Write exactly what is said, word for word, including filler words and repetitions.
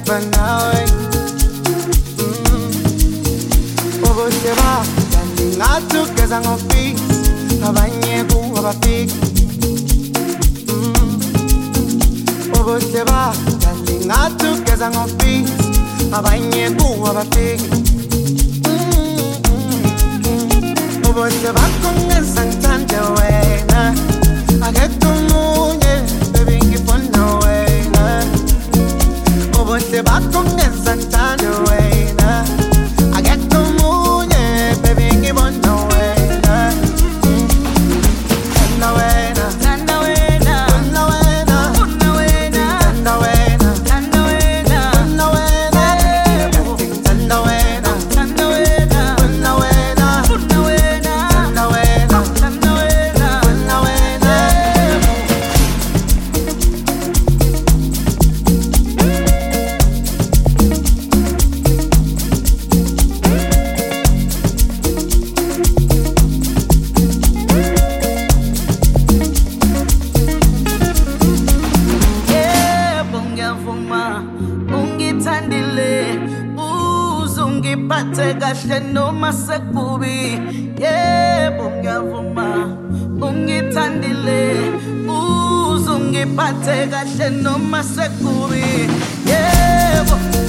nawe ubuhle bakho ngathi ugeza ngofika abanye kuwo abafika ubuhle bakho ngathi ugeza ngofika abanye kuwo abafika ubuhle bakho ngenza ngithande wena akekho omunye baby ngifuna wena ubuhle bakho ngenza ngithande wena akekho omunye baby ngibona wena thanda wena thanda wena thanda wena thanda wena thanda wena thanda wena thanda wena thanda wena thanda wena thanda wena thanda wena thanda wena thanda wena yebo ngiyavuma ungithandile uzungiphathe kahle noma sekubi yebo ngiyavuma ungithandile uzungiphathe kahle noma sekubi yebo